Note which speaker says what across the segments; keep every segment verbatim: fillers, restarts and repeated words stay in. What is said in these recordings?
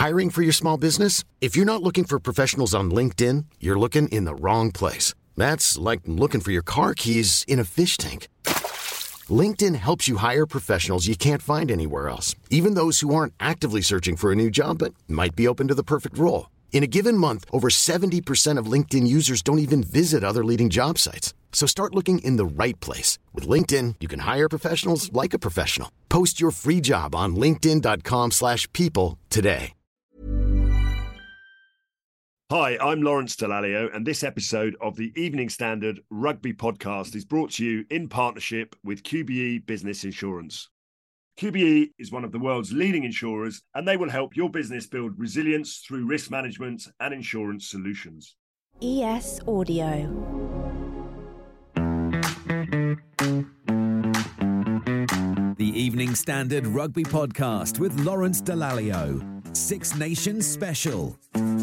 Speaker 1: Hiring for your small business? If you're not looking for professionals on LinkedIn, you're looking in the wrong place. That's like looking for your car keys in a fish tank. LinkedIn helps you hire professionals you can't find anywhere else, even those who aren't actively searching for a new job but might be open to the perfect role. In a given month, over seventy percent of LinkedIn users don't even visit other leading job sites. So start looking in the right place. With LinkedIn, you can hire professionals like a professional. Post your free job on linkedin.com slash people today.
Speaker 2: Hi, I'm Lawrence Dallaglio, and this episode of the Evening Standard Rugby Podcast is brought to you in partnership with Q B E Business Insurance. Q B E is one of the world's leading insurers, and they will help your business build resilience through risk management and insurance solutions.
Speaker 3: E S Audio.
Speaker 4: The Evening Standard Rugby Podcast with Lawrence Dallaglio. Six Nations Special.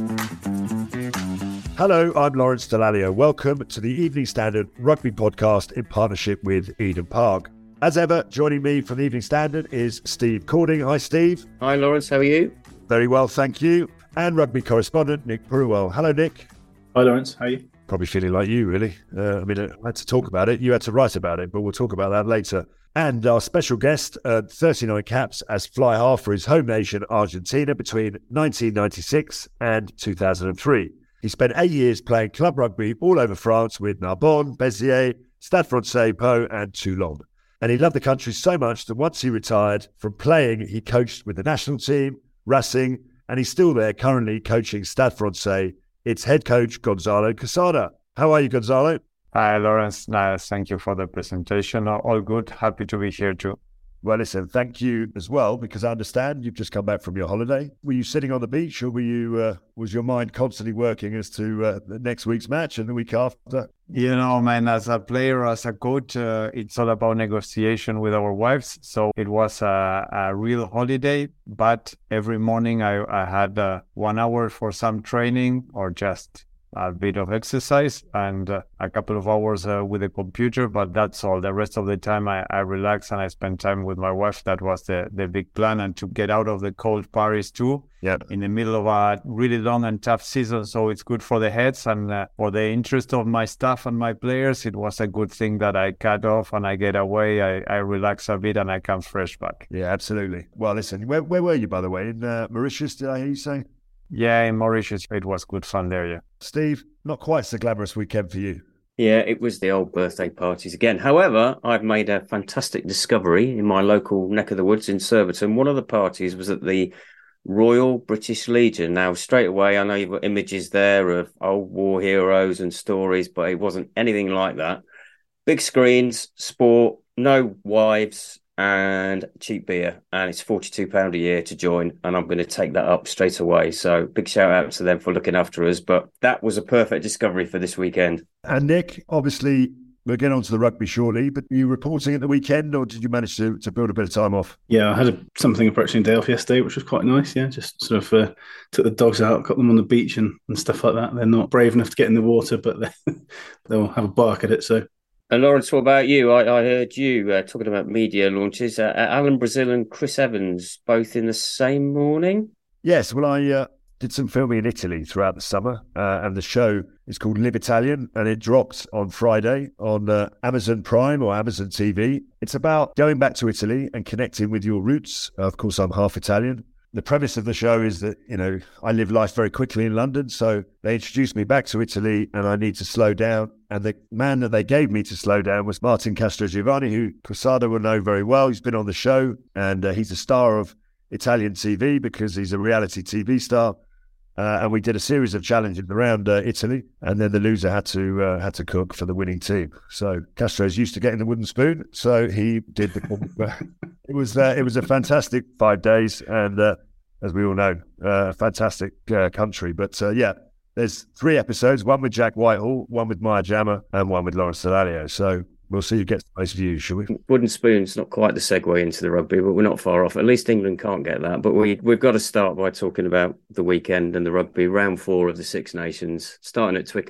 Speaker 2: Hello, I'm Lawrence Dallaglio. Welcome to the Evening Standard Rugby Podcast in partnership with Eden Park. As ever, joining me from the Evening Standard is Steve Cording. Hi, Steve.
Speaker 5: Hi, Lawrence. How are you?
Speaker 2: Very well, thank you. And rugby correspondent Nick Burwell. Hello, Nick.
Speaker 6: Hi, Lawrence. How are you?
Speaker 2: Probably feeling like you, really. Uh, I mean, I had to talk about it. You had to write about it, but we'll talk about that later. And our special guest earned thirty-nine caps as fly half for his home nation, Argentina, between nineteen ninety-six and two thousand three. He spent eight years playing club rugby all over France with Narbonne, Béziers, Stade Francais, Pau and Toulon. And he loved the country so much that once he retired from playing, he coached with the national team, Racing, and he's still there currently coaching Stade Francais. It's head coach Gonzalo Quesada. How are you, Gonzalo?
Speaker 7: Hi, Lawrence. Nice. Thank you for the presentation. All good. Happy to be here too.
Speaker 2: Well, listen, thank you as well, because I understand you've just come back from your holiday. Were you sitting on the beach, or were you? Uh, was your mind constantly working as to uh, the next week's match and the week after?
Speaker 7: You know, man, as a player, as a coach, uh, it's all about negotiation with our wives. So it was a, a real holiday, but every morning I, I had uh, one hour for some training or just a bit of exercise and uh, a couple of hours uh, with the computer, but that's all. The rest of the time I, I relax and I spend time with my wife. That was the, the big plan, and to get out of the cold Paris too, yep. in the middle of a really long and tough season. So it's good for the heads and uh, for the interest of my staff and my players. It was a good thing that I cut off and I get away. I, I relax a bit and I come fresh back.
Speaker 2: Yeah, absolutely. Well, listen, where, where were you, by the way? In uh, Mauritius, did I hear you say?
Speaker 7: Yeah, in Mauritius, it was good fun there, yeah.
Speaker 2: Steve, not quite so glamorous weekend for you.
Speaker 5: Yeah, it was the old birthday parties again. However, I've made a fantastic discovery in my local neck of the woods in Surbiton. One of the parties was at the Royal British Legion. Now, straight away, I know you've got images there of old war heroes and stories, but it wasn't anything like that. Big screens, sport, no wives, and cheap beer, and it's forty-two pounds a year to join, and I'm going to take that up straight away. So big shout out to them for looking after us, but that was a perfect discovery for this weekend.
Speaker 2: And Nick, obviously we'll get on to the rugby shortly, but were you reporting at the weekend, or did you manage to, to build a bit of time off?
Speaker 6: Yeah, I had a, something approaching day off yesterday, which was quite nice. Yeah, just sort of uh, took the dogs out, got them on the beach and, and stuff like that. They're not brave enough to get in the water, but they'll have a bark at it, so...
Speaker 5: And Lawrence, what about you? I, I heard you uh, talking about media launches. Uh, Alan Brazil and Chris Evans, both in the same morning?
Speaker 2: Yes, well, I uh, did some filming in Italy throughout the summer, uh, and the show is called Live Italian, and it dropped on Friday on uh, Amazon Prime or Amazon T V. It's about going back to Italy and connecting with your roots. Uh, of course, I'm half Italian. The premise of the show is that, you know, I live life very quickly in London, so they introduced me back to Italy and I need to slow down. And the man that they gave me to slow down was Martin Castrogiovanni, who Quesada will know very well. He's been on the show, and uh, he's a star of Italian T V because he's a reality T V star. Uh, and we did a series of challenges around uh, Italy, and then the loser had to uh, had to cook for the winning team. So Castro's used to getting the wooden spoon, so he did the. it was uh, it was a fantastic five days, and uh, as we all know, uh, a fantastic uh, country. But uh, yeah, there's three episodes: one with Jack Whitehall, one with Maya Jama, and one with Lawrence Dallaglio. So we'll see who gets the most views, shall we?
Speaker 5: Wooden spoon's not quite the segue into the rugby, but we're not far off. At least England can't get that. But we, we've got to start by talking about the weekend and the rugby. Round four of the Six Nations, starting at Twickenham.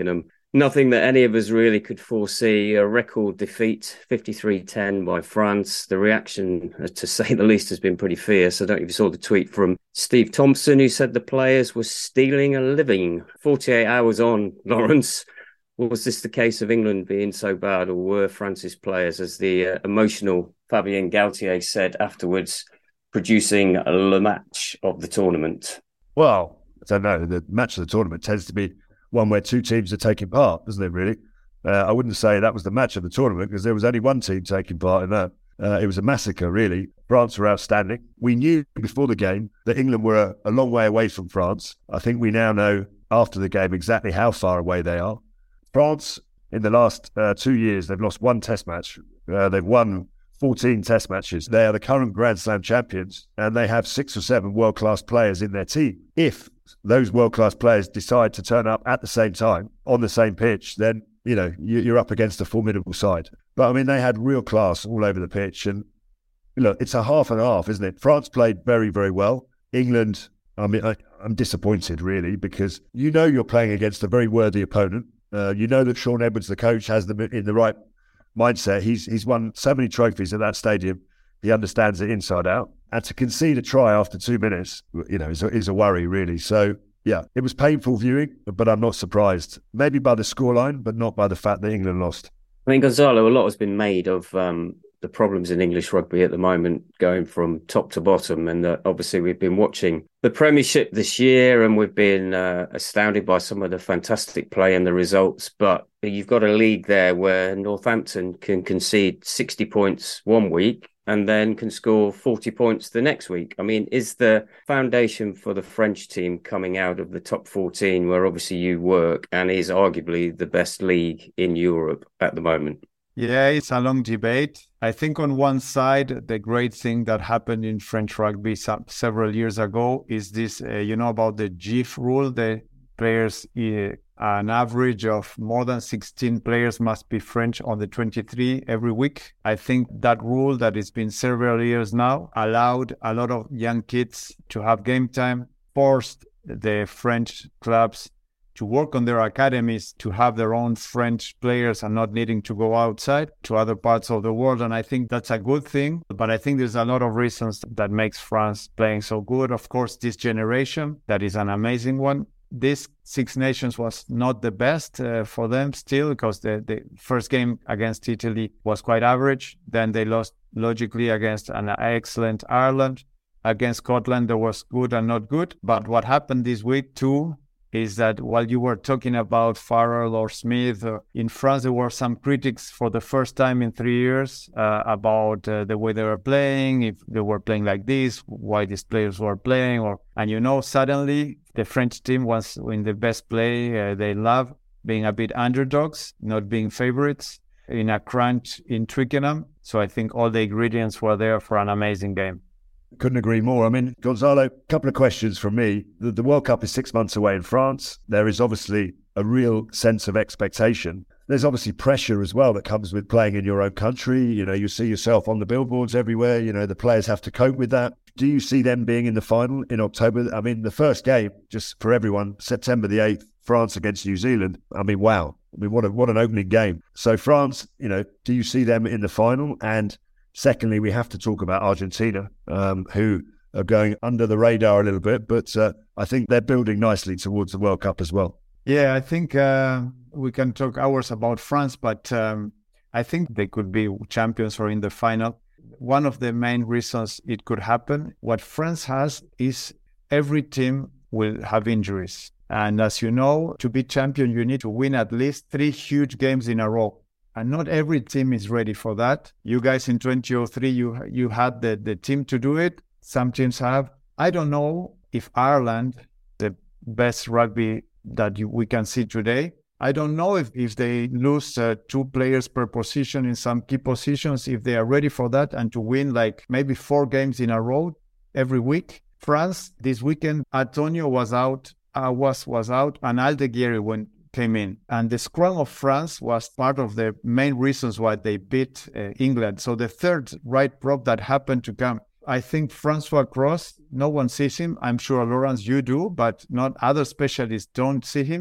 Speaker 5: nothing that any of us really could foresee. A record defeat, fifty-three ten by France. The reaction, to say the least, has been pretty fierce. I don't know if you saw the tweet from Steve Thompson, who said the players were stealing a living. forty-eight hours on, Lawrence, was this the case of England being so bad, or were France's players, as the uh, emotional Fabien Galtier said afterwards, producing the match of the tournament?
Speaker 2: Well, I don't know. The match of the tournament tends to be one where two teams are taking part, doesn't it, really? Uh, I wouldn't say that was the match of the tournament because there was only one team taking part in that. Uh, it was a massacre, really. France were outstanding. We knew before the game that England were a, a long way away from France. I think we now know after the game exactly how far away they are. France, in the last uh, two years, they've lost one test match. Uh, they've won fourteen test matches. They are the current Grand Slam champions, and they have six or seven world-class players in their team. If those world-class players decide to turn up at the same time on the same pitch, then, you know, you're up against a formidable side. But, I mean, they had real class all over the pitch. And, look, it's a half and a half, isn't it? France played very, very well. England, I mean, I, I'm disappointed, really, because you know you're playing against a very worthy opponent. Uh, you know that Sean Edwards, the coach, has them in the right mindset. He's he's won so many trophies at that stadium. He understands it inside out. And to concede a try after two minutes, you know, is a, is a worry, really. So, yeah, it was painful viewing, but I'm not surprised. Maybe by the scoreline, but not by the fact that England lost.
Speaker 5: I mean, Gonzalo, a lot has been made of um, the problems in English rugby at the moment, going from top to bottom. And uh, obviously, we've been watching the Premiership this year, and we've been uh, astounded by some of the fantastic play and the results. But you've got a league there where Northampton can concede sixty points one week and then can score forty points the next week. I mean, is the foundation for the French team coming out of the top fourteen, where obviously you work, and is arguably the best league in Europe at the moment?
Speaker 7: Yeah, it's a long debate. I think on one side, the great thing that happened in French rugby some, several years ago is this, uh, you know, about the G I F rule. The players, uh, an average of more than sixteen players must be French on the twenty-three every week. I think that rule that has been several years now allowed a lot of young kids to have game time, forced the French clubs to work on their academies, to have their own French players and not needing to go outside to other parts of the world. And I think that's a good thing. But I think there's a lot of reasons that makes France playing so good. Of course, this generation, that is an amazing one. This Six Nations was not the best uh, for them still, because the, the first game against Italy was quite average. Then they lost logically against an excellent Ireland. Against Scotland, there was good and not good. But what happened this week too is that while you were talking about Farrell or Smith, uh, in France there were some critics for the first time in three years uh, about uh, the way they were playing, if they were playing like this, why these players were playing. or And you know, suddenly the French team was in the best play. Uh, they love being a bit underdogs, not being favorites in a crunch in Twickenham. So I think all the ingredients were there for an amazing game.
Speaker 2: Couldn't agree more. I mean, Gonzalo, a couple of questions from me. The, the World Cup is six months away in France. There is obviously a real sense of expectation. There's obviously pressure as well that comes with playing in your own country. You know, you see yourself on the billboards everywhere. You know, the players have to cope with that. Do you see them being in the final in October? I mean, the first game, just for everyone, September the eighth, France against New Zealand. I mean, wow. I mean, what a, what an opening game. So France, you know, do you see them in the final? And secondly, we have to talk about Argentina, um, who are going under the radar a little bit, but uh, I think they're building nicely towards the World Cup as well.
Speaker 7: Yeah, I think uh, we can talk hours about France, but um, I think they could be champions or in the final. One of the main reasons it could happen, what France has is every team will have injuries. And as you know, to be champion, you need to win at least three huge games in a row. And not every team is ready for that. You guys in twenty oh three, you you had the, the team to do it. Some teams have. I don't know if Ireland, the best rugby that you, we can see today, I don't know if, if they lose uh, two players per position in some key positions, if they are ready for that and to win like maybe four games in a row every week. France, this weekend, Antonio was out, uh, was, was out, and Aldeguerri went came in. And the scrum of France was part of the main reasons why they beat uh, England. So the third right prop that happened to come, I think Francois Cross, no one sees him. I'm sure, Lawrence, you do, but not other specialists don't see him.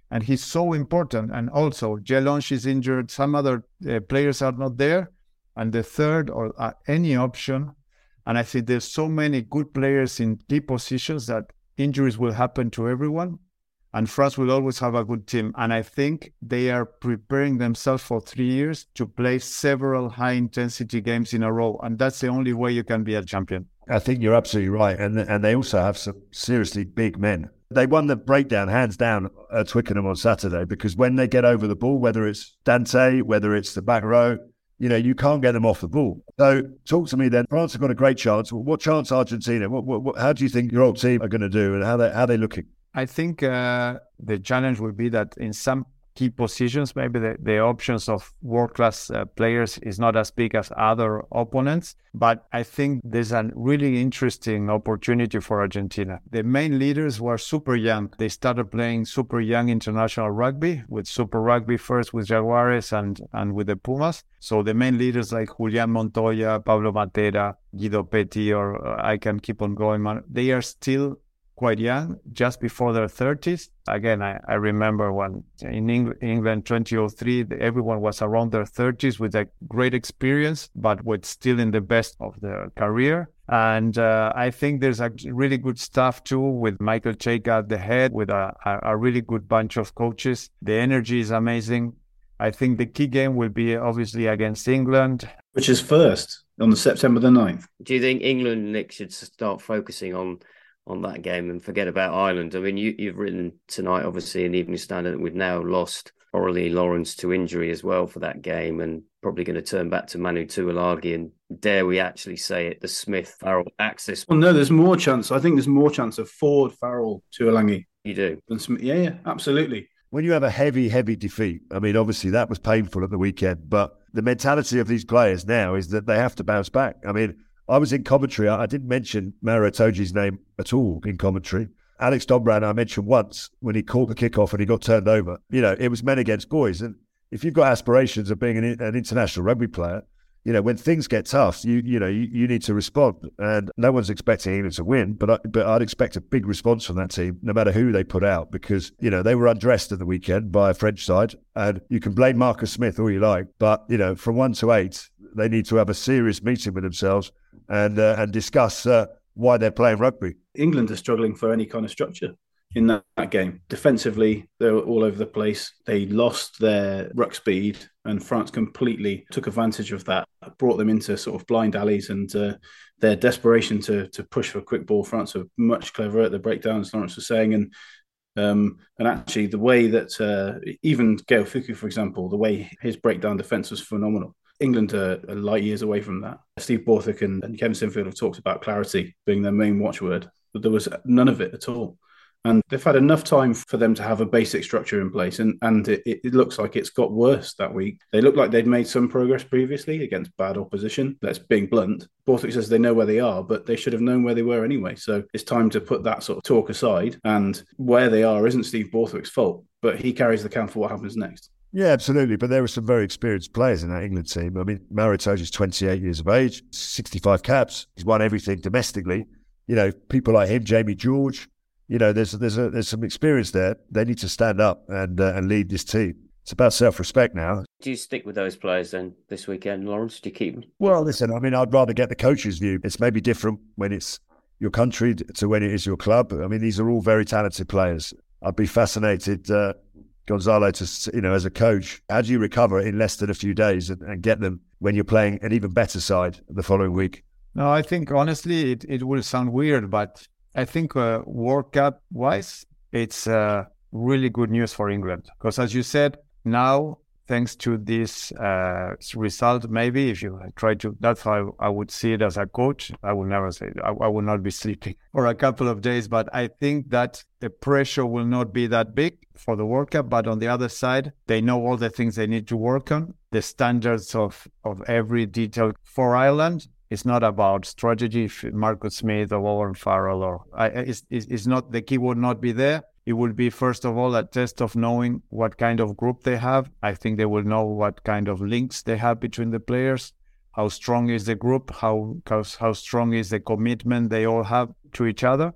Speaker 7: And he's so important. And also, Jelonch is injured. Some other uh, players are not there. And the third or uh, any option. And I think there's so many good players in key positions that injuries will happen to everyone. And France will always have a good team. And I think they are preparing themselves for three years to play several high-intensity games in a row. And that's the only way you can be a champion.
Speaker 2: I think you're absolutely right. And and they also have some seriously big men. They won the breakdown hands down at Twickenham on Saturday, because when they get over the ball, whether it's Dante, whether it's the back row, you know, you can't get them off the ball. So talk to me then. France have got a great chance. What chance Argentina? What, what, what, how do you think your old team are going to do, and how they how they looking?
Speaker 7: I think uh, the challenge will be that in some key positions, maybe the, the options of world-class uh, players is not as big as other opponents. But I think there's a really interesting opportunity for Argentina. The main leaders were super young. They started playing super young international rugby, with Super Rugby first with Jaguares and, and with the Pumas. So the main leaders like Julián Montoya, Pablo Matera, Guido Petit, or uh, I can keep on going. They are still quite young, just before their thirties. Again, I, I remember when in Eng- England twenty oh three, everyone was around their thirties with a great experience, but with still in the best of their career. And uh, I think there's a really good staff too, with Michael Cheika at the head, with a, a, a really good bunch of coaches. The energy is amazing. I think the key game will be obviously against England.
Speaker 6: Which is first on the September the ninth.
Speaker 5: Do you think England, Nick, should start focusing on on that game and forget about Ireland? I mean, you, you've written tonight, obviously, in Evening Standard, that we've now lost Aurélie Lawrence to injury as well for that game, and probably going to turn back to Manu Tuilagi, and dare we actually say it, the Smith-Farrell axis.
Speaker 6: Well, no, there's more chance. I think there's more chance of Ford, Farrell, Tuilagi.
Speaker 5: You do?
Speaker 6: Than Smith. Yeah, yeah, absolutely.
Speaker 2: When you have a heavy, heavy defeat, I mean, obviously that was painful at the weekend, but the mentality of these players now is that they have to bounce back. I mean, I was in commentary. I didn't mention Maro Itoje's name at all in commentary. Alex Dombran I mentioned once when he caught the kickoff and he got turned over. You know, it was men against boys. And if you've got aspirations of being an, an international rugby player, you know, when things get tough, you you know, you, you need to respond. And no one's expecting England to win, but I, but I'd expect a big response from that team, no matter who they put out, because, you know, they were undressed at the weekend by a French side. And you can blame Marcus Smith all you like, but, you know, from one to eight, they need to have a serious meeting with themselves and uh, and discuss uh, why they're playing rugby.
Speaker 6: England are struggling for any kind of structure in that, that game. Defensively, they were all over the place. They lost their ruck speed, and France completely took advantage of that, brought them into sort of blind alleys, and uh, their desperation to to push for quick ball. France are much cleverer at the breakdowns, Lawrence was saying, and um, and actually the way that uh, even Gaël Fickou, for example, the way his breakdown defence was phenomenal. England are, are light years away from that. Steve Borthwick and, and Kevin Sinfield have talked about clarity being their main watchword, but there was none of it at all. And they've had enough time for them to have a basic structure in place. And, and it, it looks like it's got worse that week. They look like they'd made some progress previously against bad opposition. That's being blunt. Borthwick says they know where they are, but they should have known where they were anyway. So it's time to put that sort of talk aside. And where they are isn't Steve Borthwick's fault, but he carries the count for what happens next.
Speaker 2: Yeah, absolutely. But there were some very experienced players in that England team. I mean, Maro Itoje is twenty-eight years of age, sixty-five caps. He's won everything domestically. You know, people like him, Jamie George, you know, there's there's a, there's some experience there. They need to stand up and uh, and lead this team. It's about self-respect now.
Speaker 5: Do you stick with those players then this weekend, Lawrence? Do you keep them?
Speaker 2: Well, listen, I mean, I'd rather get the coach's view. It's maybe different when it's your country to when it is your club. I mean, these are all very talented players. I'd be fascinated... Uh, Gonzalo, to, you know, as a coach, how do you recover in less than a few days and, and get them when you're playing an even better side the following week?
Speaker 7: No, I think honestly, it, it will sound weird, but I think uh, World Cup wise, it's uh, really good news for England. Because as you said, now, thanks to this uh, result, maybe if you try to, that's how I would see it as a coach. I would never say, I, I will not be sleeping for a couple of days, but I think that the pressure will not be that big for the World Cup. But on the other side, they know all the things they need to work on. The standards of, of every detail for Ireland. It's not about strategy, if Marcus Smith or Owen Farrell, or I, it's, it's not, the key will not be there. It will be, first of all, a test of knowing what kind of group they have. I think they will know what kind of links they have between the players, how strong is the group, how how, how strong is the commitment they all have to each other.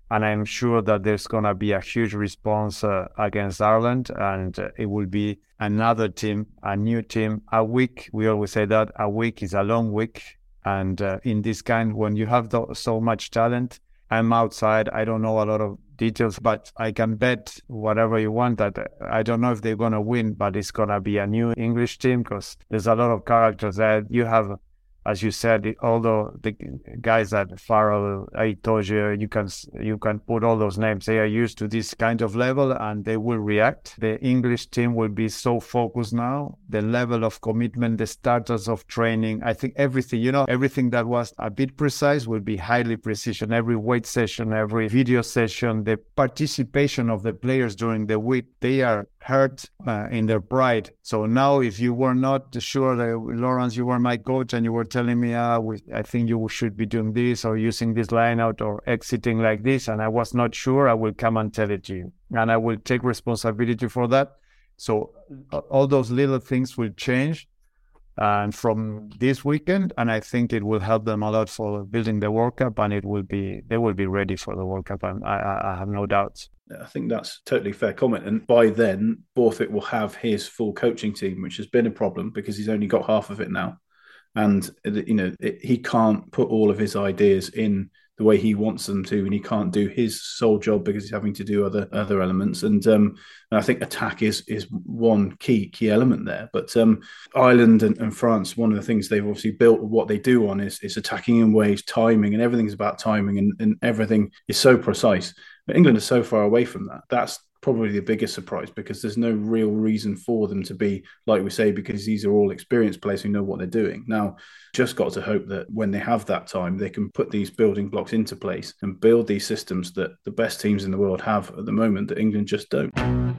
Speaker 7: And I'm sure that there's going to be a huge response uh, against Ireland, and uh, it will be another team, a new team. A week, we always say that, a week is a long week. And uh, in this kind, when you have the, so much talent, I'm outside. I don't know a lot of details, but I can bet whatever you want that I don't know if they're going to win, but it's going to be a new English team because there's a lot of characters that you have. As you said, although the guys at Farrell, Itoje, you can you can put all those names. They are used to this kind of level and they will react. The English team will be so focused now. The level of commitment, the starters of training, I think everything, you know, everything that was a bit precise will be highly precision. Every weight session, every video session, the participation of the players during the week, they are hurt uh, in their pride. So now if you were not sure that, Lawrence, you were my coach and you were telling me, ah, we, I think you should be doing this or using this line out or exiting like this, and I was not sure, I will come and tell it to you. And I will take responsibility for that. So uh, all those little things will change and from this weekend, and I think it will help them a lot for building the World Cup, and it will be they will be ready for the World Cup, and I, I have no doubts.
Speaker 6: I think that's totally fair comment. And by then, Borthwick will have his full coaching team, which has been a problem because he's only got half of it now. And, you know, it, he can't put all of his ideas in the way he wants them to, and he can't do his sole job because he's having to do other other elements. And, um, and I think attack is is one key key element there. But um, Ireland and, and France, one of the things they've obviously built what they do on is, is attacking in ways, timing, and everything's about timing, and, and everything is so precise. But England is so far away from that. That's probably the biggest surprise because there's no real reason for them to be, like we say, because these are all experienced players who know what they're doing. Now, just got to hope that when they have that time, they can put these building blocks into place and build these systems that the best teams in the world have at the moment that England just don't.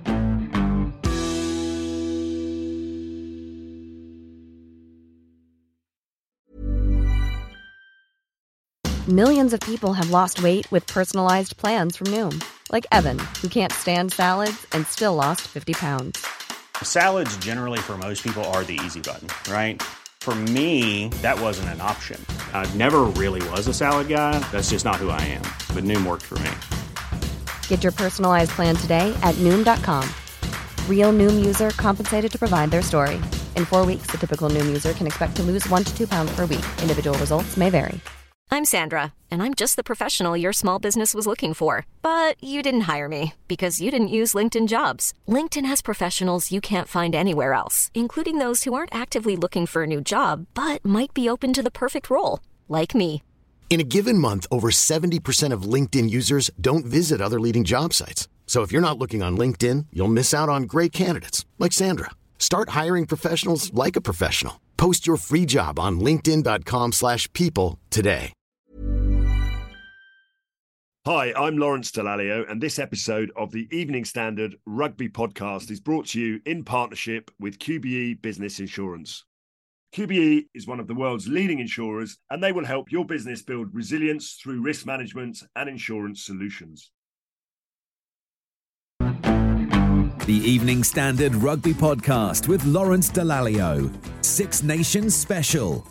Speaker 8: Millions of people have lost weight with personalized plans from Noom. Like Evan, who can't stand salads and still lost fifty pounds.
Speaker 9: Salads generally for most people are the easy button, right? For me, that wasn't an option. I never really was a salad guy. That's just not who I am. But Noom worked for me.
Speaker 8: Get your personalized plan today at Noom dot com. Real Noom user compensated to provide their story. In four weeks, the typical Noom user can expect to lose one to two pounds per week. Individual results may vary.
Speaker 10: I'm Sandra, and I'm just the professional your small business was looking for. But you didn't hire me because you didn't use LinkedIn Jobs. LinkedIn has professionals you can't find anywhere else, including those who aren't actively looking for a new job, but might be open to the perfect role, like me.
Speaker 1: In a given month, over seventy percent of LinkedIn users don't visit other leading job sites. So if you're not looking on LinkedIn, you'll miss out on great candidates like Sandra. Start hiring professionals like a professional. Post your free job on linkedin dot com slash people today.
Speaker 2: Hi, I'm Lawrence Dallaglio, and this episode of the Evening Standard Rugby Podcast is brought to you in partnership with Q B E Business Insurance. Q B E is one of the world's leading insurers, and they will help your business build resilience through risk management and insurance solutions.
Speaker 4: The Evening Standard Rugby Podcast with Lawrence Dallaglio. Six Nations Special.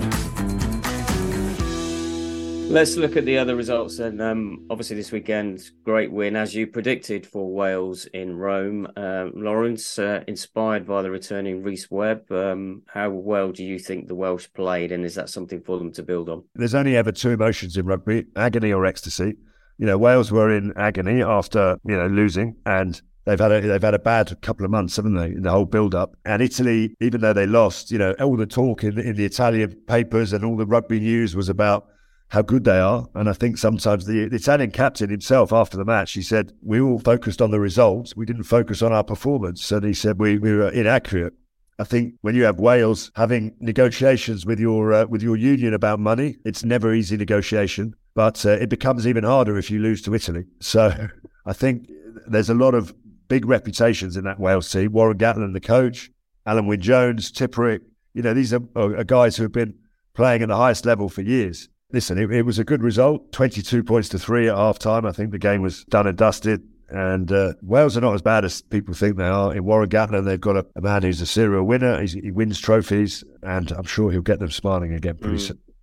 Speaker 5: Let's look at the other results. And um, obviously this weekend, great win, as you predicted, for Wales in Rome. Um, Lawrence, uh, inspired by the returning Rhys Webb, um, how well do you think the Welsh played, and is that something for them to build on?
Speaker 2: There's only ever two emotions in rugby, agony or ecstasy. You know, Wales were in agony after, you know, losing, and They've had a they've had a bad couple of months, haven't they, in the whole build-up. And Italy, even though they lost, you know, all the talk in, in the Italian papers and all the rugby news was about how good they are. And I think sometimes the, the Italian captain himself, after the match, he said, we all focused on the results. We didn't focus on our performance. And he said we, we were inaccurate. I think when you have Wales having negotiations with your uh, with your union about money, it's never easy negotiation. But uh, it becomes even harder if you lose to Italy. So I think there's a lot of big reputations in that Wales team. Warren Gatland, the coach, Alan Wynne-Jones, Tipuric. You know, these are, are guys who have been playing at the highest level for years. Listen, it, it was a good result. twenty-two points to three at half-time. I think the game was done and dusted. And uh, Wales are not as bad as people think they are. In Warren Gatland, they've got a, a man who's a serial winner. He's, he wins trophies, and I'm sure he'll get them smiling again pretty, mm.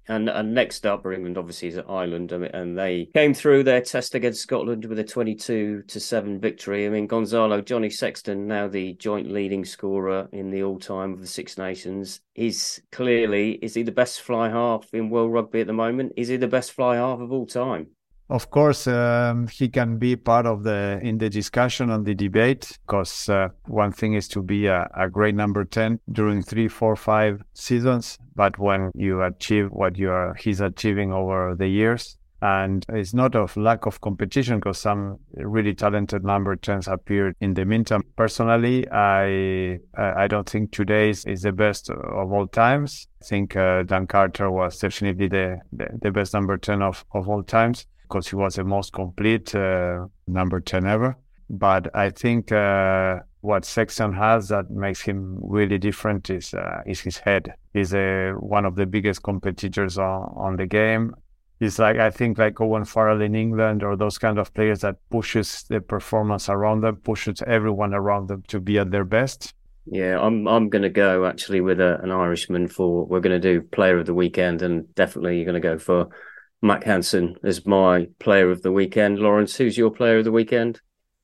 Speaker 5: And, and next up, England obviously is Ireland, and they came through their test against Scotland with a twenty-two to seven victory. I mean, Gonzalo, Johnny Sexton, now the joint leading scorer in the all-time of the Six Nations, is clearly, is he the best fly half in world rugby at the moment? Is he the best fly half of all time?
Speaker 7: Of course, um, he can be part of the in the discussion and the debate, because uh, one thing is to be a, a great number ten during three, four, five seasons, but when you achieve what you are, he's achieving over the years, and it's not of lack of competition, because some really talented number tens appeared in the meantime. Personally, I I don't think today's is the best of all times. I think uh, Dan Carter was definitely the, the, the best number ten of, of all times, because he was the most complete uh, number ten ever. But I think uh, what Sexton has that makes him really different is uh, is his head. He's uh, one of the biggest competitors on, on the game. He's like, I think, like Owen Farrell in England, or those kind of players that pushes the performance around them, pushes everyone around them to be at their best.
Speaker 5: Yeah, I'm I'm going to go actually with a, an Irishman for, we're going to do player of the weekend, and definitely you're going to go for Mack Hansen as my player of the weekend. Lawrence, who's your player of the weekend?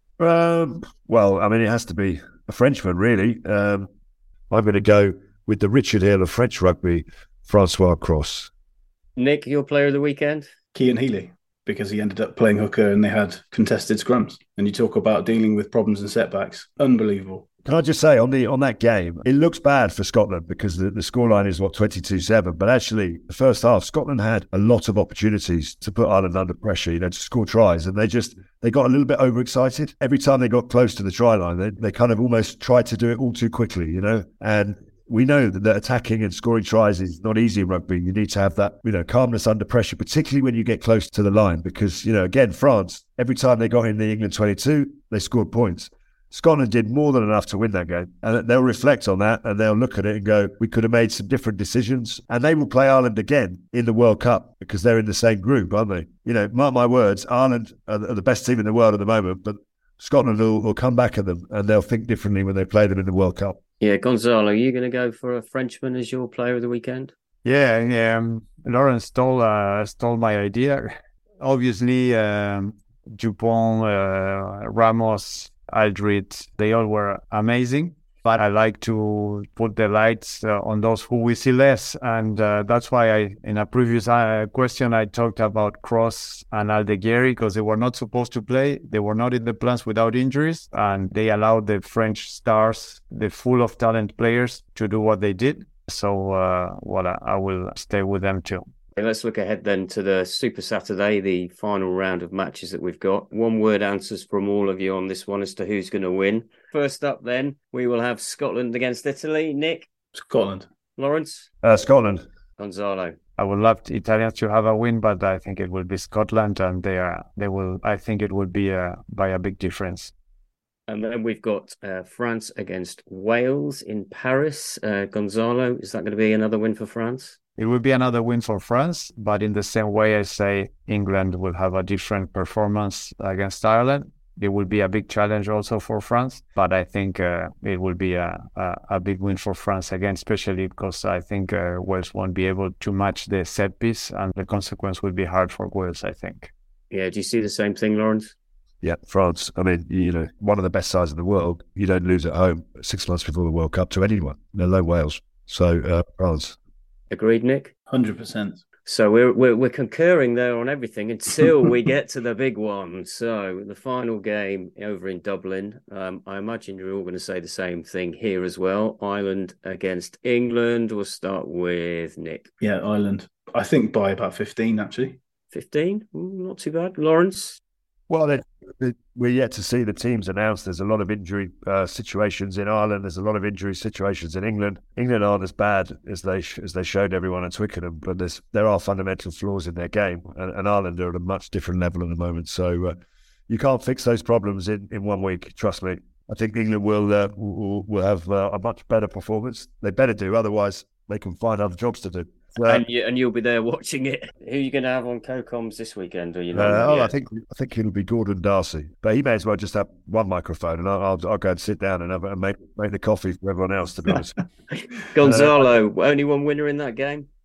Speaker 2: Um, well, I mean, it has to be a Frenchman, really. Um, I'm going to go with the Richard Hill of French rugby, Francois Cross.
Speaker 5: Nick, your player of the weekend?
Speaker 6: Cian Healy, because he ended up playing hooker and they had contested scrums. And you talk about dealing with problems and setbacks. Unbelievable.
Speaker 2: Can I just say, on the on that game, it looks bad for Scotland because the, the scoreline is, what, twenty-two seven. But actually, the first half, Scotland had a lot of opportunities to put Ireland under pressure, you know, to score tries. And they just, they got a little bit overexcited. Every time they got close to the try line, they, they kind of almost tried to do it all too quickly, you know. And we know that, that attacking and scoring tries is not easy in rugby. You need to have that, you know, calmness under pressure, particularly when you get close to the line. Because, you know, again, France, every time they got in the England twenty-two, they scored points. Scotland did more than enough to win that game. And they'll reflect on that and they'll look at it and go, we could have made some different decisions. And they will play Ireland again in the World Cup because they're in the same group, aren't they? You know, mark my words, Ireland are the best team in the world at the moment, but Scotland will, will come back at them and they'll think differently when they play them in the World Cup.
Speaker 5: Yeah, Gonzalo, are you going to go for a Frenchman as your player of the weekend?
Speaker 7: Yeah, yeah. Um, Lawrence stole, uh, stole my idea. Obviously, um, Dupont, uh, Ramos, Aldrit, they all were amazing, but I like to put the lights uh, on those who we see less, and uh, that's why I, in a previous uh, question, I talked about Cross and Aldeguerri, because they were not supposed to play, they were not in the plans without injuries, and they allowed the French stars, the full of talent players, to do what they did. So, uh, well, I will stay with them too.
Speaker 5: Okay, let's look ahead then to the Super Saturday, the final round of matches that we've got. One word answers from all of you on this one as to who's going to win. First up then, we will have Scotland against Italy. Nick?
Speaker 6: Scotland.
Speaker 5: Lawrence?
Speaker 2: Uh, Scotland.
Speaker 5: Gonzalo?
Speaker 7: I would love the Italians to have a win, but I think it will be Scotland, and they are, they will, I think it will be a, by a big difference.
Speaker 5: And then we've got uh, France against Wales in Paris. Uh, Gonzalo, is that going to be another win for France?
Speaker 7: It will be another win for France, but in the same way I say England will have a different performance against Ireland. It will be a big challenge also for France, but I think uh, it will be a, a, a big win for France again, especially because I think uh, Wales won't be able to match the set piece, and the consequence will be hard for Wales, I think.
Speaker 5: Yeah, do you see the same thing, Lawrence?
Speaker 2: Yeah, France. I mean, you know, one of the best sides in the world. You don't lose at home six months before the World Cup to anyone, let alone Wales. So, uh, France.
Speaker 5: Agreed, Nick?
Speaker 6: one hundred percent.
Speaker 5: So we're, we're we're concurring there on everything until we get to the big one. So the final game over in Dublin. Um, I imagine you're all going to say the same thing here as well. Ireland against England. We'll start with Nick.
Speaker 6: Yeah, Ireland. I think by about fifteen, actually.
Speaker 5: fifteen? Not too bad. Lawrence?
Speaker 2: Well, they, they, we're yet to see the teams announced. There's a lot of injury uh, situations in Ireland. There's a lot of injury situations in England. England aren't as bad as they as they showed everyone at Twickenham, but there's there are fundamental flaws in their game, and, and Ireland are at a much different level at the moment. So uh, you can't fix those problems in, in one week. Trust me. I think England will uh, will, will have uh, a much better performance. They better do, otherwise they can find other jobs to do.
Speaker 5: Well, and, you, and you'll be there watching it. Who are you going to have on co-coms this weekend? Or you know?
Speaker 2: Uh, oh, I think I think it'll be Gordon Darcy, but he may as well just have one microphone, and I'll I'll, I'll go and sit down and have and make make the coffee for everyone else. To be honest,
Speaker 5: Gonzalo, uh, only one winner in that game.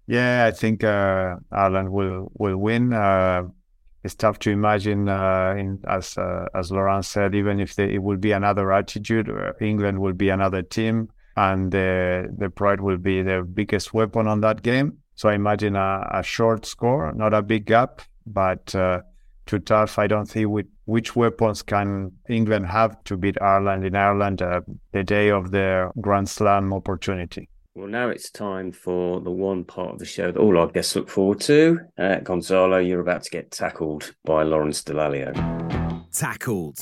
Speaker 7: Yeah, I think uh, Ireland will will win. Uh, it's tough to imagine, uh, in, as uh, as Laurent said, even if they, it will be another attitude, uh, England will be another team, and the the pride will be their biggest weapon on that game. So I imagine a, a short score, not a big gap, but uh, too tough. I don't see which, which weapons can England have to beat Ireland in Ireland uh, the day of their Grand Slam opportunity.
Speaker 5: Well, now it's time for the one part of the show that all our guests look forward to. Uh, Gonzalo, you're about to get tackled by Lawrence Dallaglio.
Speaker 4: Tackled.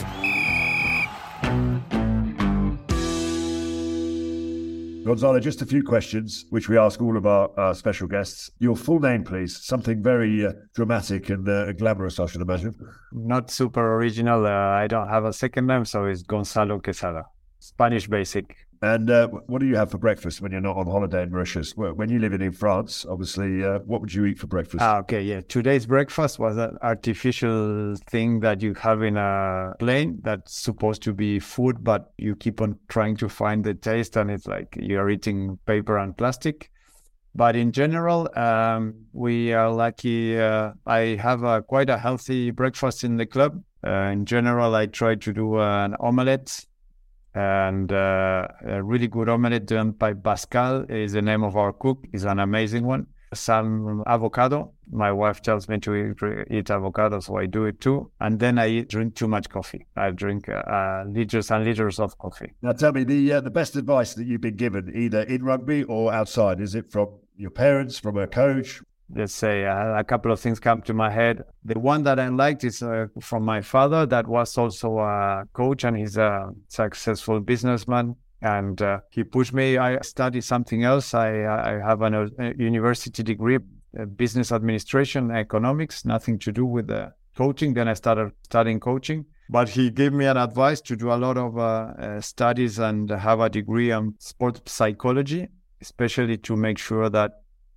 Speaker 2: Gonzalo, just a few questions, which we ask all of our, our special guests. Your full name, please. Something very uh, dramatic and uh, glamorous, I should imagine.
Speaker 7: Not super original. Uh, I don't have a second name, so it's Gonzalo Quesada. Spanish basic.
Speaker 2: And uh, what do you have for breakfast when you're not on holiday in Mauritius? Well, when you live in France, obviously, uh, what would you eat for breakfast?
Speaker 7: Ah, okay, yeah. Today's breakfast was an artificial thing that you have in a plane that's supposed to be food, but you keep on trying to find the taste, and it's like you're eating paper and plastic. But in general, um, we are lucky. Uh, I have a, quite a healthy breakfast in the club. Uh, in general, I try to do uh, an omelette. And uh, a really good omelette done by Pascal is the name of our cook. It's an amazing one. Some avocado. My wife tells me to eat, eat avocado, so I do it too. And then I eat, drink too much coffee. I drink uh, liters and liters of coffee.
Speaker 2: Now tell me, the uh, the best advice that you've been given, either in rugby or outside, is it from your parents, from a coach?
Speaker 7: Let's say uh, a couple of things come to my head. The one that I liked is uh, from my father, that was also a coach, and he's a successful businessman. And uh, he pushed me. I studied something else. I, I have an, a university degree, uh, business administration, economics, nothing to do with the coaching. Then I started studying coaching. But he gave me an advice to do a lot of uh, uh, studies and have a degree on sports psychology, especially to make sure that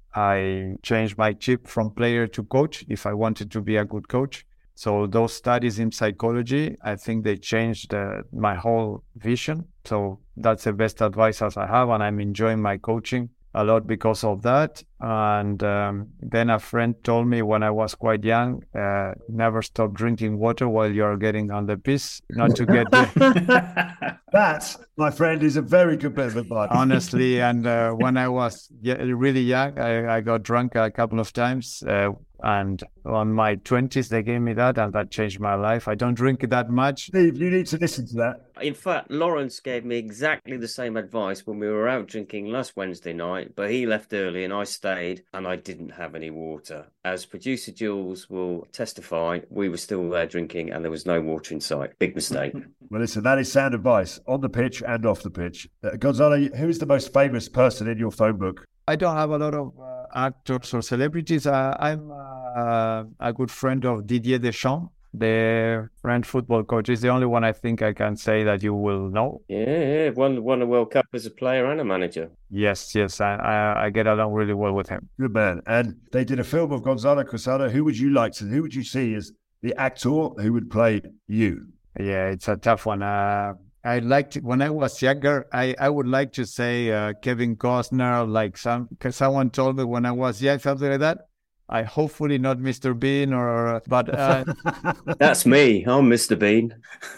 Speaker 7: I changed my chip from player to coach if I wanted to be a good coach. So those studies in psychology, I think they changed uh, my whole vision. So that's the best advice as I have, and I'm enjoying my coaching a lot because of that. And um, then a friend told me when I was quite young, uh, never stop drinking water while you're getting on the piss, not to get the...
Speaker 2: That, my friend, is a very good bit of advice.
Speaker 7: Honestly, and uh, when I was really young, I, I got drunk a couple of times. Uh, and on my twenties, they gave me that, and that changed my life. I don't drink that much.
Speaker 2: Steve, you need to listen to that.
Speaker 5: In fact, Lawrence gave me exactly the same advice when we were out drinking last Wednesday night, but he left early and I stayed, and I didn't have any water. As producer Jules will testify, we were still there drinking and there was no water in sight. Big mistake.
Speaker 2: Well, listen, that is sound advice on the pitch and off the pitch. Uh, Gonzalo, who is the most famous person in your phone book?
Speaker 7: I don't have a lot of uh, actors or celebrities. Uh, I'm uh, a good friend of Didier Deschamps, the French football coach. He's the only one I think I can say that you will know.
Speaker 5: Yeah, yeah. Won, won a World Cup as a player and a manager.
Speaker 7: Yes, yes. I, I, I get along really well with him.
Speaker 2: Good man. And they did a film of Gonzalo Quesada. Who would you like to, who would you see as the actor who would play you?
Speaker 7: Yeah, it's a tough one. Uh, I liked when I was younger. I, I would like to say uh, Kevin Costner, like some because someone told me when I was young, something like that. I hopefully not Mister Bean or but uh,
Speaker 5: that's me. I'm Mister Bean.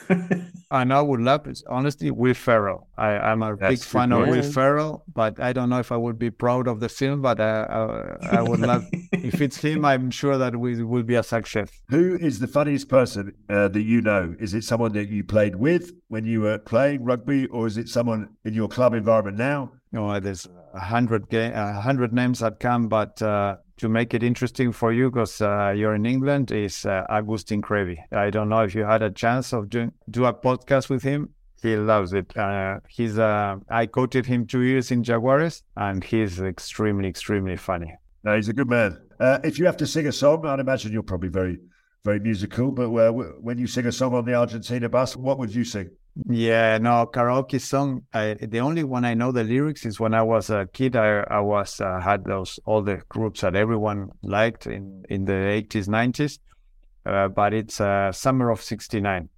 Speaker 7: And I would love it. Honestly, Will Ferrell. I, I'm a that's big fan of Will Ferrell, but I don't know if I would be proud of the film. But I, I, I would love if it's him. I'm sure that we will be a success.
Speaker 2: Who is the funniest person uh, that you know? Is it someone that you played with when you were playing rugby, or is it someone in your club environment now?
Speaker 7: No, there's a hundred ga- a hundred names that come, but. Uh, To make it interesting for you, because uh, you're in England, is uh, Agustin Creevy. I don't know if you had a chance of doing do a podcast with him. He loves it. Uh, he's uh, I coached him two years in Jaguares, and he's extremely, extremely funny.
Speaker 2: No, he's a good man. Uh, if you have to sing a song, I'd imagine you're probably very, very musical. But uh, when you sing a song on the Argentina bus, what would you sing?
Speaker 7: Yeah, no, karaoke song. I, the only one I know the lyrics is when I was a kid. I, I was uh, had those all the groups that everyone liked in, in the eighties, nineties. Uh, but it's uh, Summer of sixty-nine.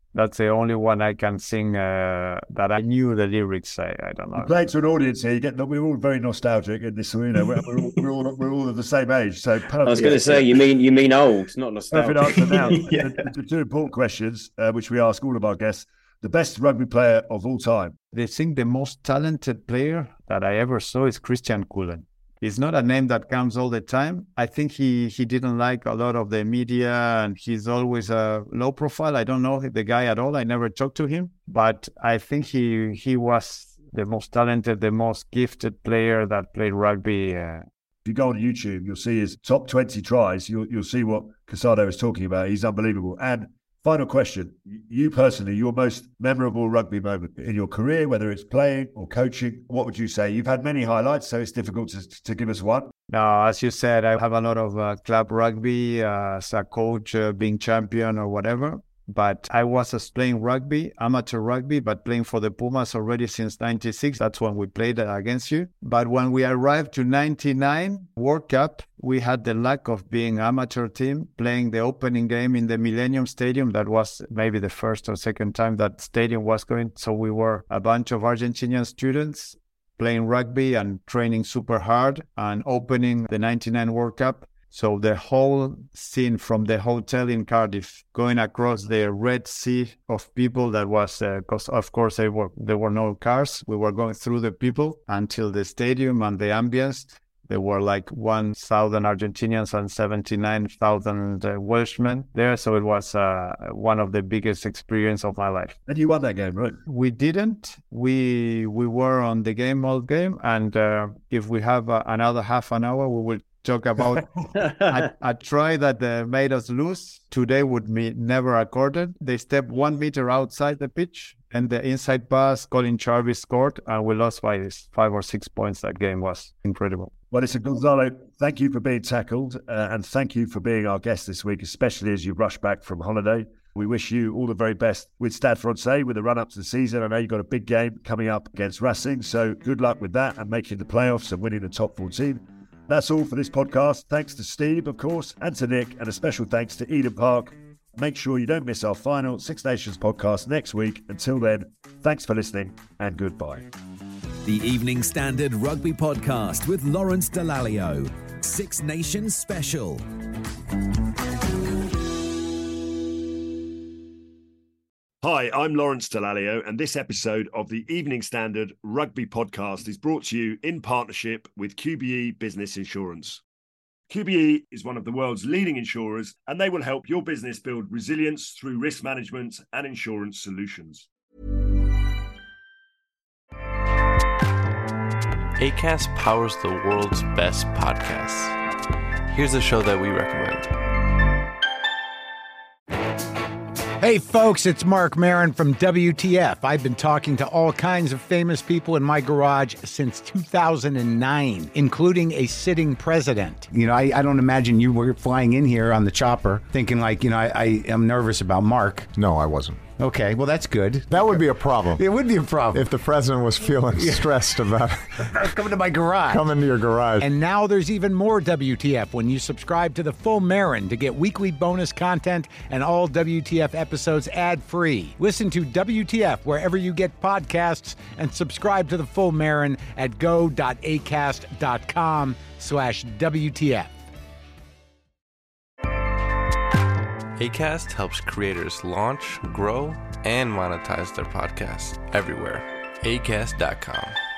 Speaker 7: That's the only one I can sing uh, that I knew the lyrics. I, I don't know.
Speaker 2: You play to an audience here. You get we're all very nostalgic in this. You know, we're, we're, all, we're all we're all of the same age. So perfect.
Speaker 5: I was going to say, you mean you mean old, not nostalgic.
Speaker 2: Perfect answer now.
Speaker 6: Yeah.
Speaker 2: the, the two important questions, uh, which we ask all of our guests: the best rugby player of all time.
Speaker 7: They think the most talented player that I ever saw is Christian Cullen. It's not a name that comes all the time. I think he, he didn't like a lot of the media, and he's always a low profile. I don't know the guy at all. I never talked to him, but I think he he was the most talented, the most gifted player that played rugby. Uh,
Speaker 2: If you go on YouTube, you'll see his top twenty tries. You'll you'll see what Casado is talking about. He's unbelievable. And final question, you personally, your most memorable rugby moment in your career, whether it's playing or coaching, what would you say? You've had many highlights, so it's difficult to, to give us one.
Speaker 7: No, as you said, I have a lot of uh, club rugby uh, as a coach, uh, being champion or whatever. But I was uh, playing rugby, amateur rugby, but playing for the Pumas already since ninety-six. That's when we played uh, against you. But when we arrived to ninety-nine World Cup, we had the luck of being amateur team, playing the opening game in the Millennium Stadium. That was maybe the first or second time that stadium was going. So we were a bunch of Argentinian students playing rugby and training super hard and opening the ninety-nine World Cup. So the whole scene from the hotel in Cardiff, going across the Red Sea of people, that was, because uh, of course there were, there were no cars. We were going through the people until the stadium and the ambience. There were like one thousand Argentinians and seventy-nine thousand uh, Welshmen there. So it was uh, one of the biggest experiences of my life.
Speaker 2: And you won that game, right?
Speaker 7: We didn't. We we were on the game all game. And uh, if we have uh, another half an hour, we will talk about a, a try that uh, made us lose. Today would be never accorded. They stepped one meter outside the pitch, and the inside pass, Colin Jarvis scored, and we lost by five or six points. That game was incredible.
Speaker 2: Well, listen, Gonzalo, thank you for being tackled, uh, and thank you for being our guest this week, especially as you rush back from holiday. We wish you all the very best with Stade Francais, with the run-up to the season. I know you've got a big game coming up against Racing, so good luck with that and making the playoffs and winning the top fourteen. That's all for this podcast. Thanks to Steve, of course, and to Nick, and a special thanks to Eden Park. Make sure you don't miss our final Six Nations podcast next week. Until then, thanks for listening and goodbye.
Speaker 4: The Evening Standard Rugby Podcast with Lawrence Dallaglio. Six Nations Special.
Speaker 2: Hi, I'm Lawrence Dallaglio, and this episode of the Evening Standard Rugby Podcast is brought to you in partnership with Q B E Business Insurance. Q B E is one of the world's leading insurers, and they will help your business build resilience through risk management and insurance solutions.
Speaker 11: Acast powers the world's best podcasts. Here's a show that we recommend.
Speaker 12: Hey folks, it's Mark Maron from W T F. I've been talking to all kinds of famous people in my garage since two thousand nine, including a sitting president. You know, I, I don't imagine you were flying in here on the chopper thinking like, you know, I, I am nervous about Mark.
Speaker 13: No, I wasn't.
Speaker 12: Okay, well, that's good.
Speaker 13: That would be a problem.
Speaker 12: It would be a problem.
Speaker 13: If the president was feeling yeah. stressed about
Speaker 12: coming to my garage.
Speaker 13: Coming to your garage.
Speaker 12: And now there's even more W T F when you subscribe to the full Marin to get weekly bonus content and all W T F episodes ad-free. Listen to W T F wherever you get podcasts and subscribe to the full Marin at go.acast.com slash WTF.
Speaker 11: Acast helps creators launch, grow, and monetize their podcasts everywhere. acast dot com.